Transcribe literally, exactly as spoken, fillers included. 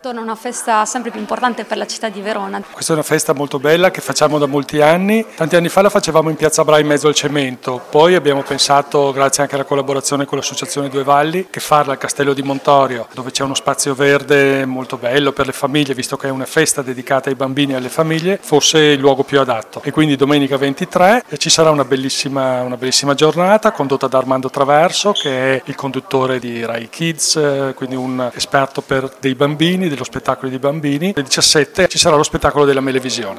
Torna una festa sempre più importante per la città di Verona. Questa è una festa molto bella che facciamo da molti anni. Tanti anni fa la facevamo in Piazza Bra in mezzo al cemento, poi abbiamo pensato, grazie anche alla collaborazione con l'associazione Due Valli, che farla al Castello di Montorio, dove c'è uno spazio verde molto bello per le famiglie, visto che è una festa dedicata ai bambini e alle famiglie, fosse il luogo più adatto. E quindi domenica ventitré ci sarà una bellissima, una bellissima giornata condotta da Armando Traverso, che è il conduttore di Rai Kids, quindi un esperto per dei bambini, dello spettacolo di bambini. Alle diciassette ci sarà lo spettacolo della Melevisione.